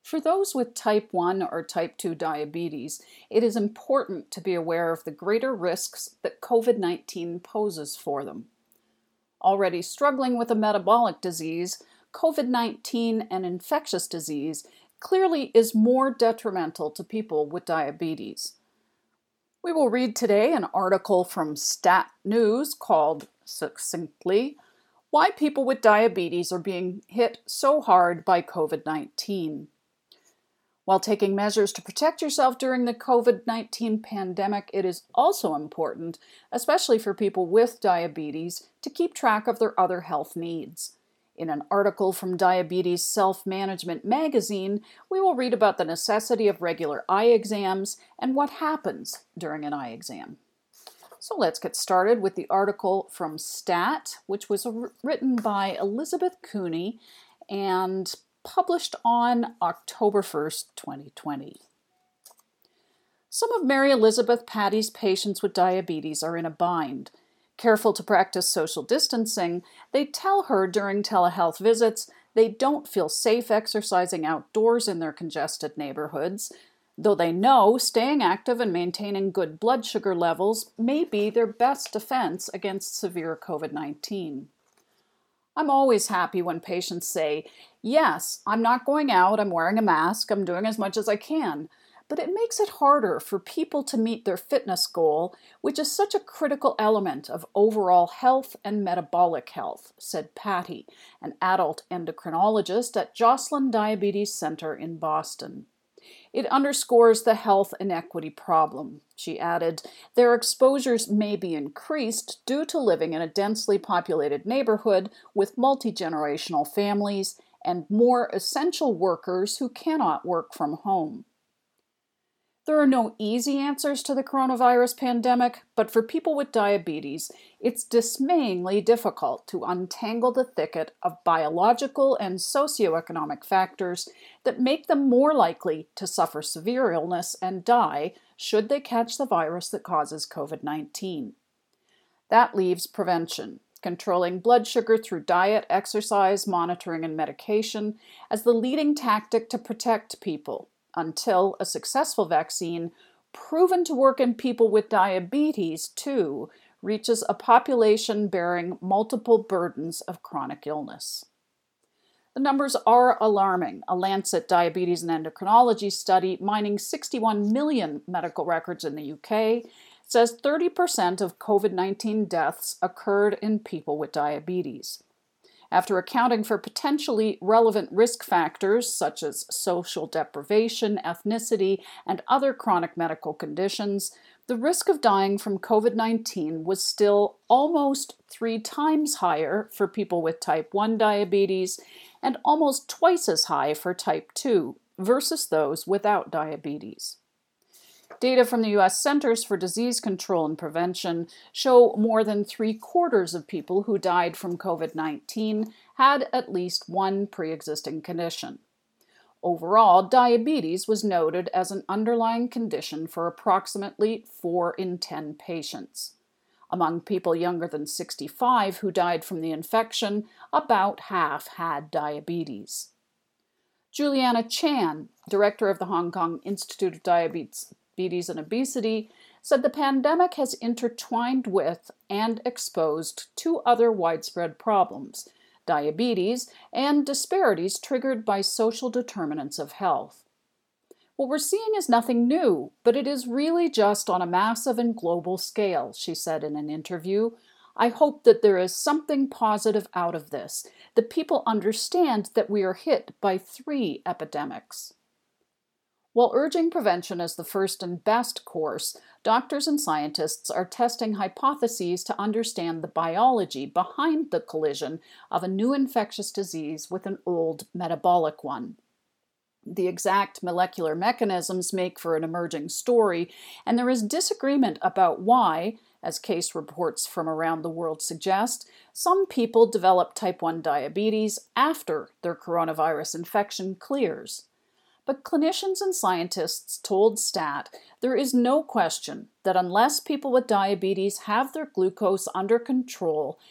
For those with type 1 or type 2 diabetes, it is important to be aware of the greater risks that COVID-19 poses for them. Already struggling with a metabolic disease, COVID-19 and infectious disease clearly is more detrimental to people with diabetes. We will read today an article from Stat News called, succinctly, Why People with Diabetes Are Being Hit So Hard by COVID-19. While taking measures to protect yourself during the COVID-19 pandemic, it is also important, especially for people with diabetes, to keep track of their other health needs. In an article from Diabetes Self-Management magazine, we will read about the necessity of regular eye exams and what happens during an eye exam. So let's get started with the article from Stat, which was written by Elizabeth Cooney and published on October 1st, 2020. Some of Mary Elizabeth Patty's patients with diabetes are in a bind. Careful to practice social distancing, they tell her during telehealth visits they don't feel safe exercising outdoors in their congested neighborhoods, though they know staying active and maintaining good blood sugar levels may be their best defense against severe COVID-19. I'm always happy when patients say, yes, I'm not going out, I'm wearing a mask, I'm doing as much as I can. But it makes it harder for people to meet their fitness goal, which is such a critical element of overall health and metabolic health, said Patty, an adult endocrinologist at Joslin Diabetes Center in Boston. It underscores the health inequity problem. She added, their exposures may be increased due to living in a densely populated neighborhood with multi-generational families and more essential workers who cannot work from home. There are no easy answers to the coronavirus pandemic, but for people with diabetes, it's dismayingly difficult to untangle the thicket of biological and socioeconomic factors that make them more likely to suffer severe illness and die should they catch the virus that causes COVID-19. That leaves prevention, controlling blood sugar through diet, exercise, monitoring, and medication, as the leading tactic to protect people until a successful vaccine, proven to work in people with diabetes too, reaches a population bearing multiple burdens of chronic illness. The numbers are alarming. A Lancet Diabetes and Endocrinology study mining 61 million medical records in the UK says 30% of COVID-19 deaths occurred in people with diabetes. After accounting for potentially relevant risk factors such as social deprivation, ethnicity, and other chronic medical conditions, the risk of dying from COVID-19 was still almost 3 times higher for people with type 1 diabetes and almost twice as high for type 2 versus those without diabetes. Data from the U.S. Centers for Disease Control and Prevention show more than 3/4 of people who died from COVID-19 had at least one pre-existing condition. Overall, diabetes was noted as an underlying condition for approximately 4 in 10 patients. Among people younger than 65 who died from the infection, about half had diabetes. Juliana Chan, director of the Hong Kong Institute of Diabetes and Obesity, said the pandemic has intertwined with and exposed 2 other widespread problems: diabetes and disparities triggered by social determinants of health. What we're seeing is nothing new, but it is really just on a massive and global scale, she said in an interview. I hope that there is something positive out of this, that people understand that we are hit by 3 epidemics. While urging prevention as the first and best course, doctors and scientists are testing hypotheses to understand the biology behind the collision of a new infectious disease with an old metabolic one. The exact molecular mechanisms make for an emerging story, and there is disagreement about why, as case reports from around the world suggest, some people develop type 1 diabetes after their coronavirus infection clears. But clinicians and scientists told Stat there is no question that unless people with diabetes have their glucose under control,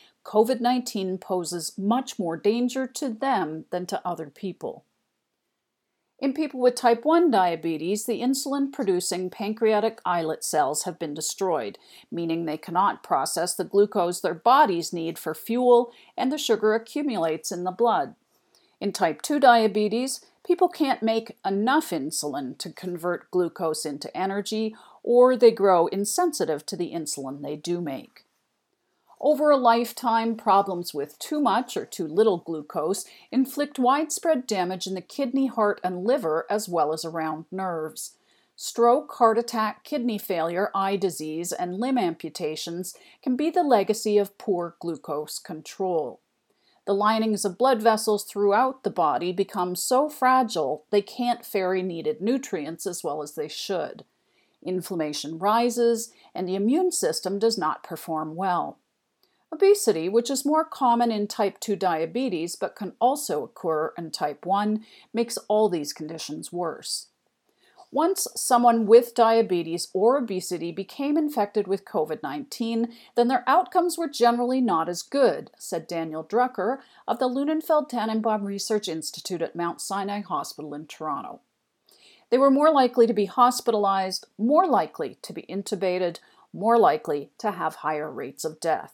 COVID-19 poses much more danger to them than to other people. In people with type 1 diabetes, the insulin-producing pancreatic islet cells have been destroyed, meaning they cannot process the glucose their bodies need for fuel, and the sugar accumulates in the blood. In type 2 diabetes, people can't make enough insulin to convert glucose into energy, or they grow insensitive to the insulin they do make. Over a lifetime, problems with too much or too little glucose inflict widespread damage in the kidney, heart, and liver, as well as around nerves. Stroke, heart attack, kidney failure, eye disease, and limb amputations can be the legacy of poor glucose control. The linings of blood vessels throughout the body become so fragile they can't ferry needed nutrients as well as they should. Inflammation rises, and the immune system does not perform well. Obesity, which is more common in type 2 diabetes but can also occur in type 1, makes all these conditions worse. Once someone with diabetes or obesity became infected with COVID-19, then their outcomes were generally not as good, said Daniel Drucker of the Lunenfeld-Tannenbaum Research Institute at Mount Sinai Hospital in Toronto. They were more likely to be hospitalized, more likely to be intubated, more likely to have higher rates of death.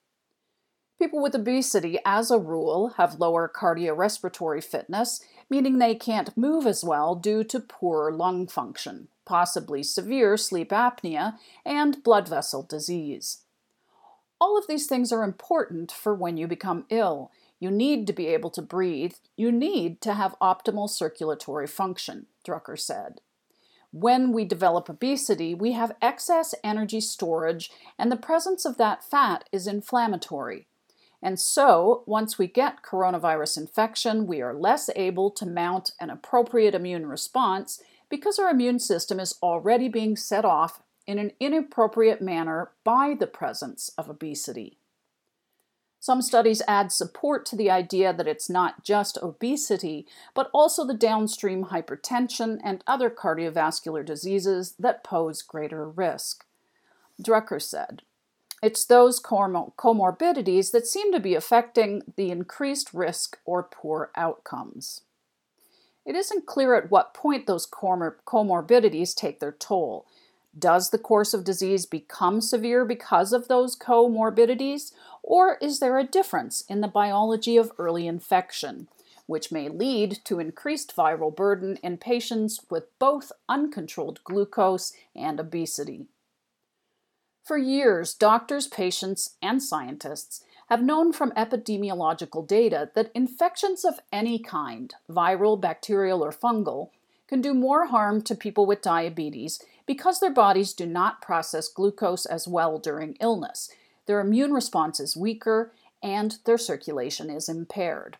People with obesity, as a rule, have lower cardiorespiratory fitness, meaning they can't move as well due to poor lung function, possibly severe sleep apnea, and blood vessel disease. All of these things are important for when you become ill. You need to be able to breathe. You need to have optimal circulatory function, Drucker said. When we develop obesity, we have excess energy storage, and the presence of that fat is inflammatory. And so, once we get coronavirus infection, we are less able to mount an appropriate immune response because our immune system is already being set off in an inappropriate manner by the presence of obesity. Some studies add support to the idea that it's not just obesity, but also the downstream hypertension and other cardiovascular diseases that pose greater risk. Drucker said, "It's those comorbidities that seem to be affecting the increased risk or poor outcomes." It isn't clear at what point those comorbidities take their toll. Does the course of disease become severe because of those comorbidities, or is there a difference in the biology of early infection, which may lead to increased viral burden in patients with both uncontrolled glucose and obesity? For years, doctors, patients, and scientists have known from epidemiological data that infections of any kind, viral, bacterial, or fungal, can do more harm to people with diabetes because their bodies do not process glucose as well during illness. Their immune response is weaker, and their circulation is impaired.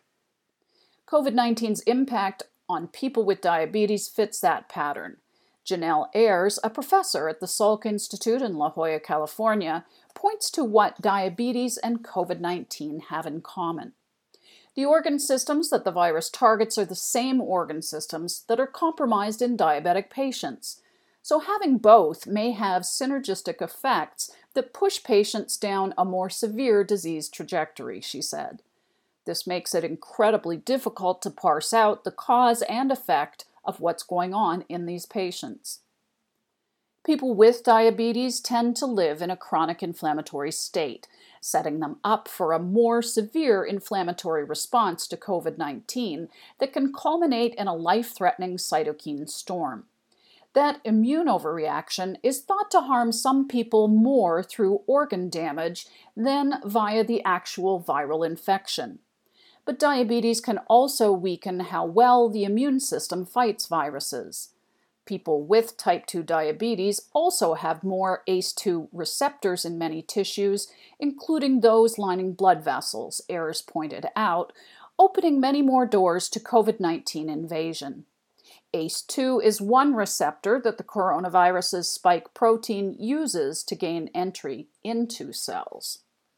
COVID-19's impact on people with diabetes fits that pattern. Janelle Ayers, a professor at the Salk Institute in La Jolla, California, points to what diabetes and COVID-19 have in common. The organ systems that the virus targets are the same organ systems that are compromised in diabetic patients. So having both may have synergistic effects that push patients down a more severe disease trajectory, she said. This makes it incredibly difficult to parse out the cause and effect of what's going on in these patients. People with diabetes tend to live in a chronic inflammatory state, setting them up for a more severe inflammatory response to COVID-19 that can culminate in a life-threatening cytokine storm. That immune overreaction is thought to harm some people more through organ damage than via the actual viral infection. But diabetes can also weaken how well the immune system fights viruses. People with type 2 diabetes also have more ACE2 receptors in many tissues, including those lining blood vessels, Ayers pointed out, opening many more doors to COVID-19 invasion. ACE2 is one receptor that the coronavirus's spike protein uses to gain entry into cells.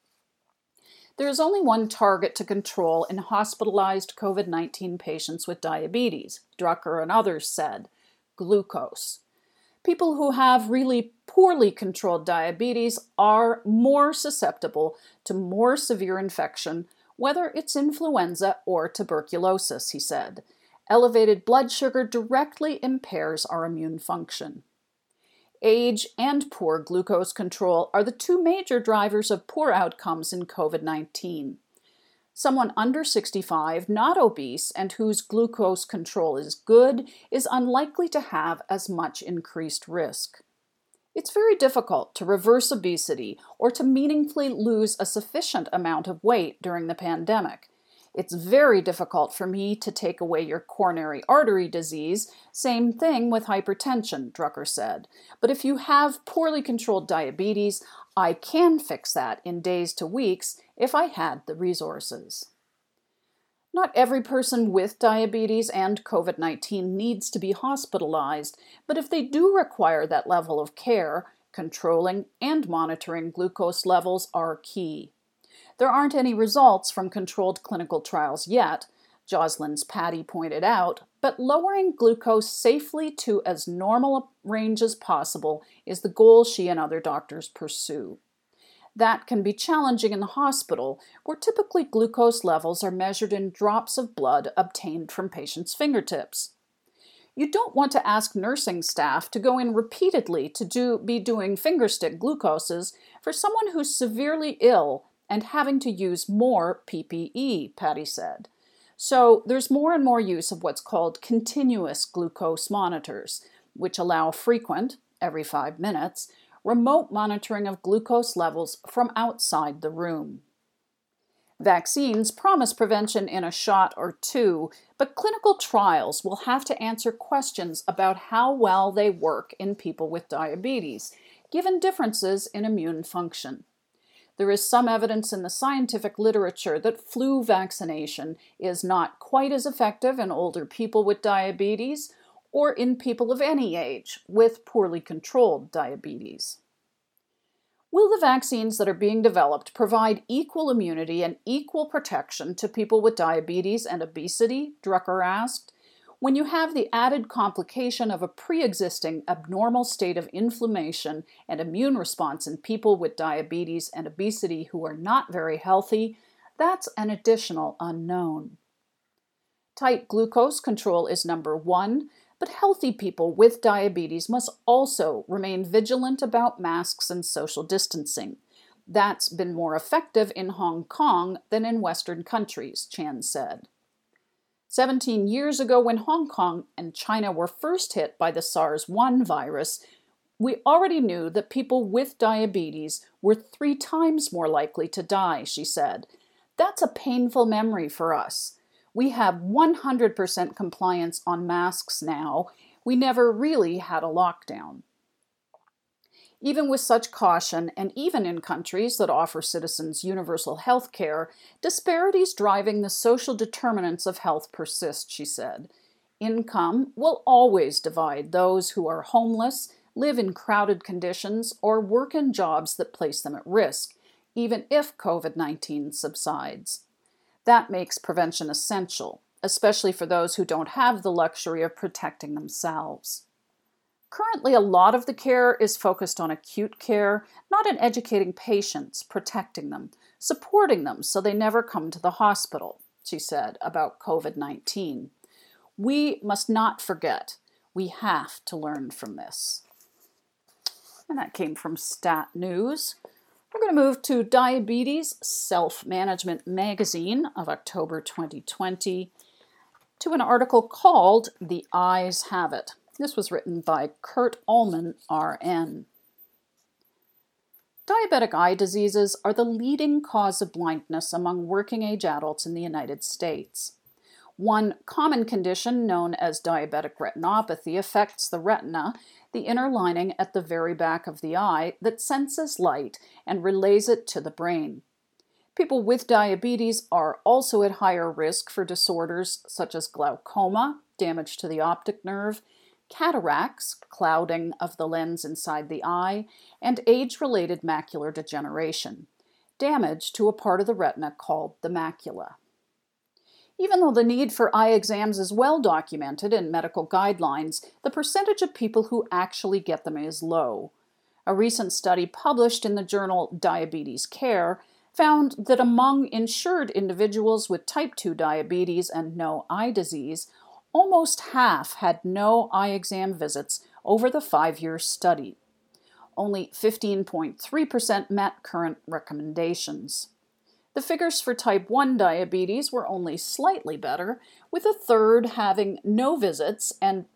There is only one target to control in hospitalized COVID-19 patients with diabetes, Drucker and others said: glucose. People who have really poorly controlled diabetes are more susceptible to more severe infection, whether it's influenza or tuberculosis, he said. Elevated blood sugar directly impairs our immune function. Age and poor glucose control are the two major drivers of poor outcomes in COVID-19. Someone under 65, not obese, and whose glucose control is good, is unlikely to have as much increased risk. It's very difficult to reverse obesity or to meaningfully lose a sufficient amount of weight during the pandemic. It's very difficult for me to take away your coronary artery disease. Same thing with hypertension, Drucker said. But if you have poorly controlled diabetes, I can fix that in days to weeks if I had the resources. Not every person with diabetes and COVID-19 needs to be hospitalized, but if they do require that level of care, controlling and monitoring glucose levels are key. There aren't any results from controlled clinical trials yet, Jocelyn's Patty pointed out, but lowering glucose safely to as normal a range as possible is the goal she and other doctors pursue. That can be challenging in the hospital, where typically glucose levels are measured in drops of blood obtained from patients' fingertips. You don't want to ask nursing staff to go in repeatedly to be doing fingerstick glucoses for someone who's severely ill and having to use more PPE, Patty said. So there's more and more use of what's called continuous glucose monitors, which allow frequent, every 5 minutes, remote monitoring of glucose levels from outside the room. Vaccines promise prevention in a shot or two, but clinical trials will have to answer questions about how well they work in people with diabetes, given differences in immune function. There is some evidence in the scientific literature that flu vaccination is not quite as effective in older people with diabetes or in people of any age with poorly controlled diabetes. Will the vaccines that are being developed provide equal immunity and equal protection to people with diabetes and obesity? Drucker asked. When you have the added complication of a pre-existing abnormal state of inflammation and immune response in people with diabetes and obesity who are not very healthy, that's an additional unknown. Tight glucose control is number one, but healthy people with diabetes must also remain vigilant about masks and social distancing. That's been more effective in Hong Kong than in Western countries, Chan said. 17 years ago, when Hong Kong and China were first hit by the SARS-1 virus, we already knew that people with diabetes were 3 times more likely to die, she said. That's a painful memory for us. We have 100% compliance on masks now. We never really had a lockdown. Even with such caution, and even in countries that offer citizens universal health care, disparities driving the social determinants of health persist, she said. Income will always divide those who are homeless, live in crowded conditions, or work in jobs that place them at risk, even if COVID-19 subsides. That makes prevention essential, especially for those who don't have the luxury of protecting themselves. Currently, a lot of the care is focused on acute care, not in educating patients, protecting them, supporting them so they never come to the hospital, she said about COVID-19. We must not forget. We have to learn from this. And that came from Stat News. We're going to move to Diabetes Self-Management Magazine of October 2020 to an article called The Eyes Have It. This was written by Kurt Ullman, RN. Diabetic eye diseases are the leading cause of blindness among working-age adults in the United States. One common condition known as diabetic retinopathy affects the retina, the inner lining at the very back of the eye that senses light and relays it to the brain. People with diabetes are also at higher risk for disorders such as glaucoma, damage to the optic nerve, cataracts, clouding of the lens inside the eye, and age-related macular degeneration, damage to a part of the retina called the macula. Even though the need for eye exams is well documented in medical guidelines, the percentage of people who actually get them is low. A recent study published in the journal Diabetes Care found that among insured individuals with type 2 diabetes and no eye disease, almost half had no eye exam visits over the 5-year study. Only 15.3% met current recommendations. The figures for type 1 diabetes were only slightly better, with a third having no visits and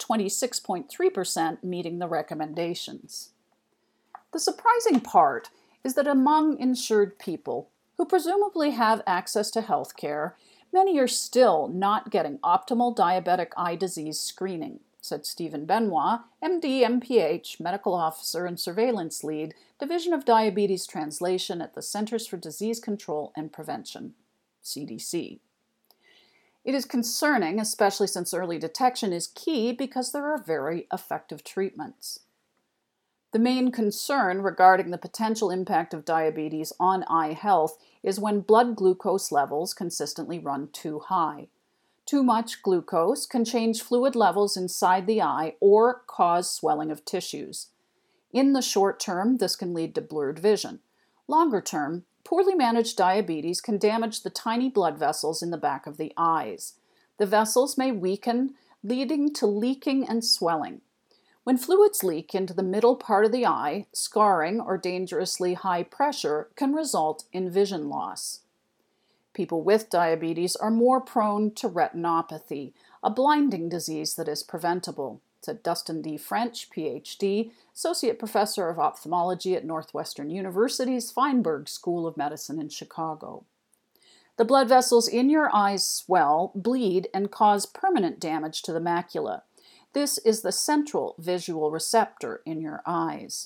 26.3% meeting the recommendations. The surprising part is that among insured people, who presumably have access to health care, many are still not getting optimal diabetic eye disease screening, said Stephen Benoit, MD, MPH, Medical Officer and Surveillance Lead, Division of Diabetes Translation at the Centers for Disease Control and Prevention, CDC. It is concerning, especially since early detection is key because there are very effective treatments. The main concern regarding the potential impact of diabetes on eye health is when blood glucose levels consistently run too high. Too much glucose can change fluid levels inside the eye or cause swelling of tissues. In the short term, this can lead to blurred vision. Longer term, poorly managed diabetes can damage the tiny blood vessels in the back of the eyes. The vessels may weaken, leading to leaking and swelling. When fluids leak into the middle part of the eye, scarring or dangerously high pressure can result in vision loss. People with diabetes are more prone to retinopathy, a blinding disease that is preventable, said Dustin D. French, Ph.D., Associate Professor of Ophthalmology at Northwestern University's Feinberg School of Medicine in Chicago. The blood vessels in your eyes swell, bleed, and cause permanent damage to the macula. This is the central visual receptor in your eyes.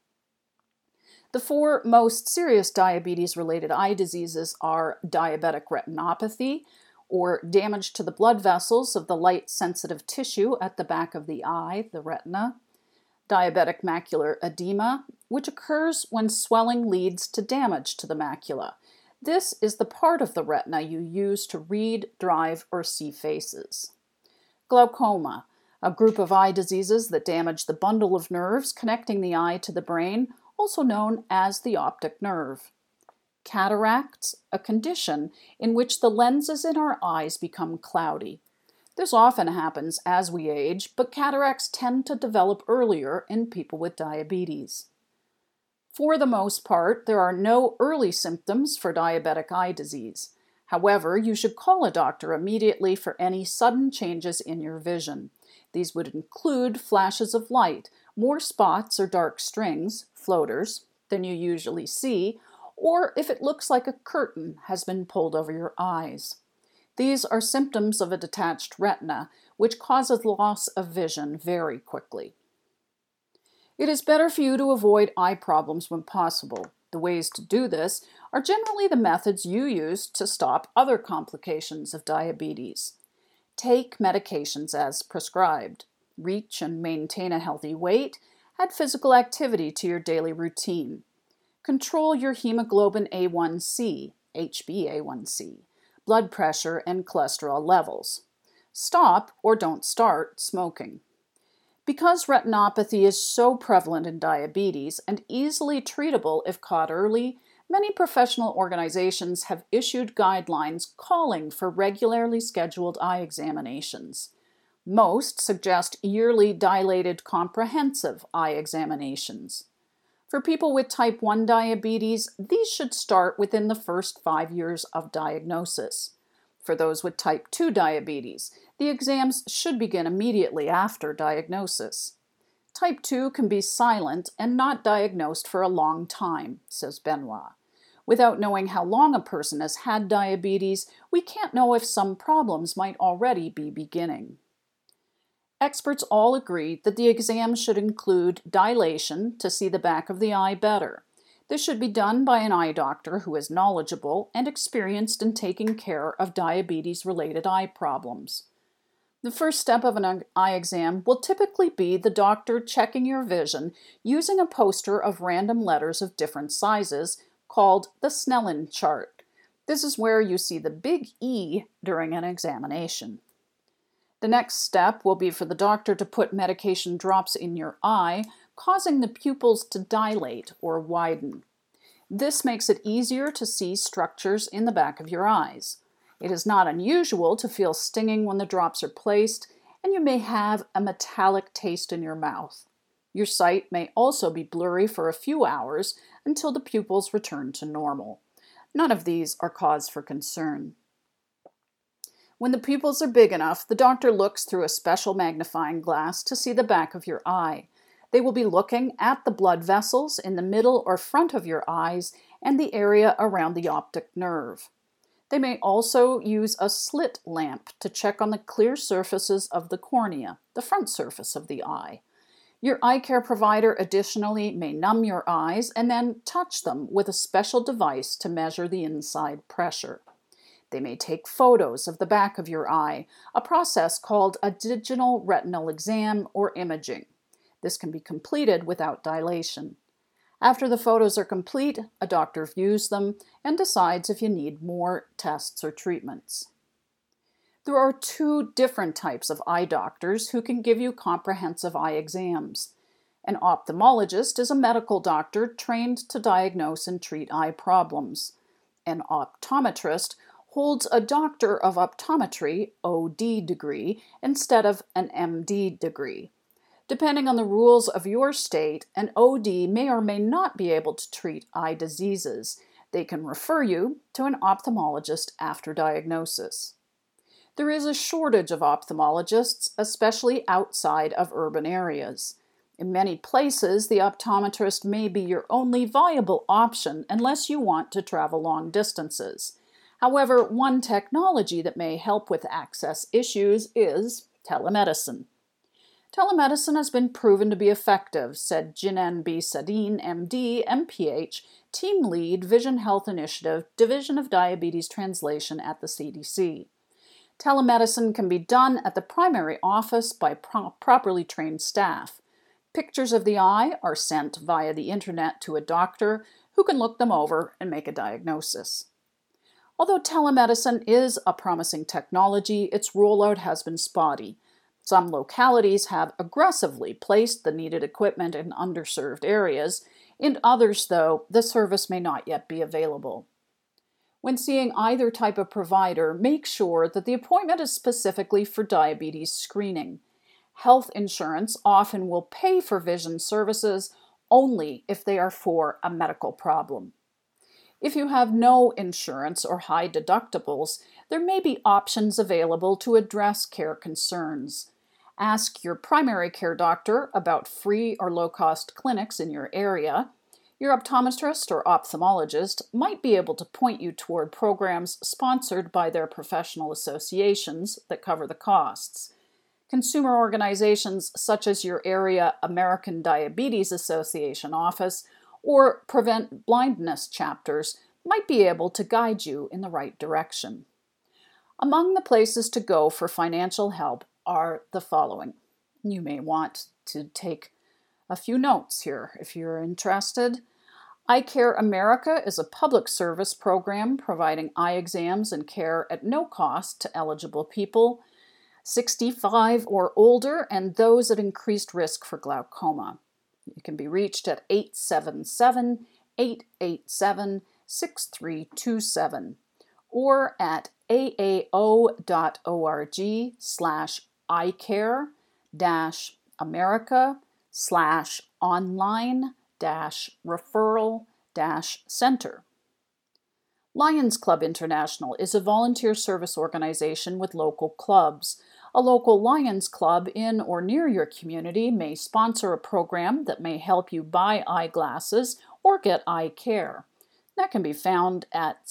The 4 most serious diabetes-related eye diseases are diabetic retinopathy, or damage to the blood vessels of the light-sensitive tissue at the back of the eye, the retina, diabetic macular edema, which occurs when swelling leads to damage to the macula. This is the part of the retina you use to read, drive, or see faces. Glaucoma, a group of eye diseases that damage the bundle of nerves connecting the eye to the brain, also known as the optic nerve. Cataracts, a condition in which the lenses in our eyes become cloudy. This often happens as we age, but cataracts tend to develop earlier in people with diabetes. For the most part, there are no early symptoms for diabetic eye disease. However, you should call a doctor immediately for any sudden changes in your vision. These would include flashes of light, more spots or dark strings, floaters, than you usually see, or if it looks like a curtain has been pulled over your eyes. These are symptoms of a detached retina, which causes loss of vision very quickly. It is better for you to avoid eye problems when possible. The ways to do this are generally the methods you use to stop other complications of diabetes. Take medications as prescribed. Reach and maintain a healthy weight. Add physical activity to your daily routine. Control your hemoglobin A1C, HbA1c, blood pressure, and cholesterol levels. Stop or don't start smoking. Because retinopathy is so prevalent in diabetes and easily treatable if caught early, many professional organizations have issued guidelines calling for regularly scheduled eye examinations. Most suggest yearly dilated comprehensive eye examinations. For people with type 1 diabetes, these should start within the first 5 years of diagnosis. For those with type 2 diabetes, the exams should begin immediately after diagnosis. Type 2 can be silent and not diagnosed for a long time, says Benoit. Without knowing how long a person has had diabetes, we can't know if some problems might already be beginning. Experts all agree that the exam should include dilation to see the back of the eye better. This should be done by an eye doctor who is knowledgeable and experienced in taking care of diabetes-related eye problems. The first step of an eye exam will typically be the doctor checking your vision using a poster of random letters of different sizes called the Snellen chart. This is where you see the big E during an examination. The next step will be for the doctor to put medication drops in your eye, causing the pupils to dilate or widen. This makes it easier to see structures in the back of your eyes. It is not unusual to feel stinging when the drops are placed, and you may have a metallic taste in your mouth. Your sight may also be blurry for a few hours until the pupils return to normal. None of these are cause for concern. When the pupils are big enough, the doctor looks through a special magnifying glass to see the back of your eye. They will be looking at the blood vessels in the middle or front of your eyes and the area around the optic nerve. They may also use a slit lamp to check on the clear surfaces of the cornea, the front surface of the eye. Your eye care provider additionally may numb your eyes and then touch them with a special device to measure the inside pressure. They may take photos of the back of your eye, a process called a digital retinal exam or imaging. This can be completed without dilation. After the photos are complete, a doctor views them and decides if you need more tests or treatments. There are two different types of eye doctors who can give you comprehensive eye exams. An ophthalmologist is a medical doctor trained to diagnose and treat eye problems. An optometrist holds a Doctor of Optometry (OD) degree instead of an MD degree. Depending on the rules of your state, an OD may or may not be able to treat eye diseases. They can refer you to an ophthalmologist after diagnosis. There is a shortage of ophthalmologists, especially outside of urban areas. In many places, the optometrist may be your only viable option unless you want to travel long distances. However, one technology that may help with access issues is telemedicine. Telemedicine has been proven to be effective, said Jinan B. Sadine, MD, MPH, Team Lead, Vision Health Initiative, Division of Diabetes Translation at the CDC. Telemedicine can be done at the primary office by properly trained staff. Pictures of the eye are sent via the internet to a doctor who can look them over and make a diagnosis. Although telemedicine is a promising technology, its rollout has been spotty. Some localities have aggressively placed the needed equipment in underserved areas. In others, though, the service may not yet be available. When seeing either type of provider, make sure that the appointment is specifically for diabetes screening. Health insurance often will pay for vision services only if they are for a medical problem. If you have no insurance or high deductibles, there may be options available to address care concerns. Ask your primary care doctor about free or low-cost clinics in your area. Your optometrist or ophthalmologist might be able to point you toward programs sponsored by their professional associations that cover the costs. Consumer organizations such as your area American Diabetes Association office or Prevent Blindness chapters might be able to guide you in the right direction. Among the places to go for financial help are the following. You may want to take a few notes here if you're interested. Eye Care America is a public service program providing eye exams and care at no cost to eligible people 65 or older and those at increased risk for glaucoma. You can be reached at 877-887-6327 or at aao.org/eye-care-america/online-referral-center. Lions Club International is a volunteer service organization with local clubs. A local Lions Club in or near your community may sponsor a program that may help you buy eyeglasses or get eye care. That can be found at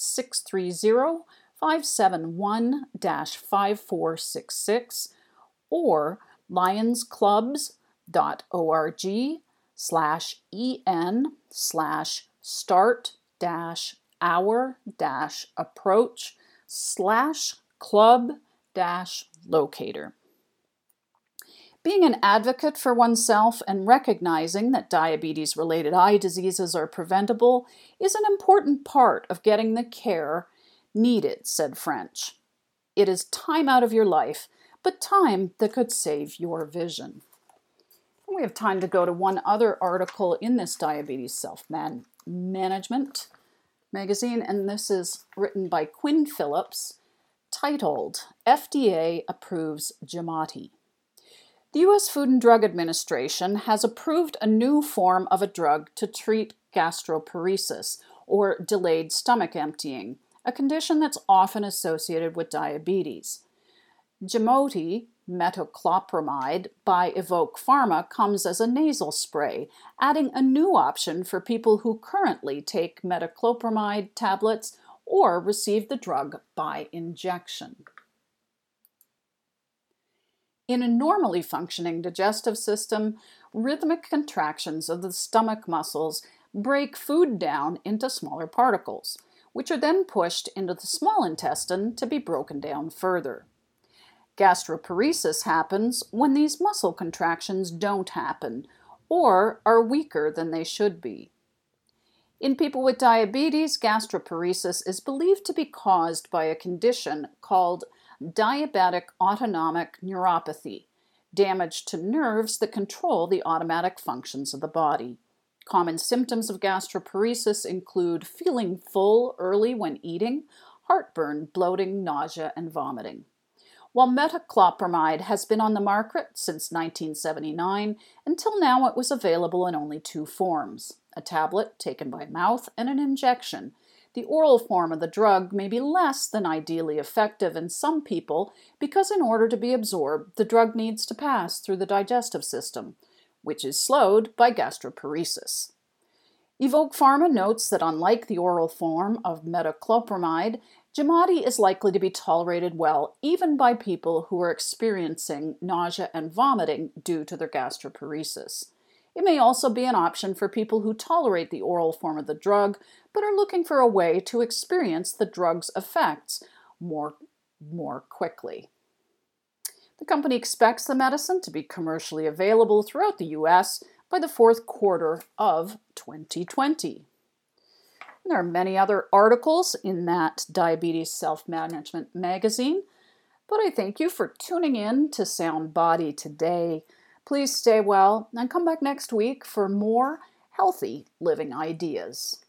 630-571-5466 or lionsclubs.org/en/start-hour-approach/club-locator. Being an advocate for oneself and recognizing that diabetes-related eye diseases are preventable is an important part of getting the care needed, said French. It is time out of your life, but time that could save your vision. We have time to go to one other article in this Diabetes Self-Management magazine, and this is written by Quinn Phillips, titled FDA Approves Giamatti. The U.S. Food and Drug Administration has approved a new form of a drug to treat gastroparesis, or delayed stomach emptying, a condition that's often associated with diabetes. Gimoti, metoclopramide, by Evoke Pharma comes as a nasal spray, adding a new option for people who currently take metoclopramide tablets or receive the drug by injection. In a normally functioning digestive system, rhythmic contractions of the stomach muscles break food down into smaller particles, which are then pushed into the small intestine to be broken down further. Gastroparesis happens when these muscle contractions don't happen or are weaker than they should be. In people with diabetes, gastroparesis is believed to be caused by a condition called diabetic autonomic neuropathy, damage to nerves that control the automatic functions of the body. Common symptoms of gastroparesis include feeling full early when eating, heartburn, bloating, nausea, and vomiting. While metoclopramide has been on the market since 1979, until now it was available in only two forms, a tablet taken by mouth and an injection. The oral form of the drug may be less than ideally effective in some people because in order to be absorbed, the drug needs to pass through the digestive system, which is slowed by gastroparesis. Evoke Pharma notes that unlike the oral form of metoclopramide, Gimoti is likely to be tolerated well even by people who are experiencing nausea and vomiting due to their gastroparesis. It may also be an option for people who tolerate the oral form of the drug but are looking for a way to experience the drug's effects more quickly. The company expects the medicine to be commercially available throughout the U.S. by the fourth quarter of 2020. There are many other articles in that Diabetes Self-Management magazine, but I thank you for tuning in to Sound Body today. Please stay well and come back next week for more healthy living ideas.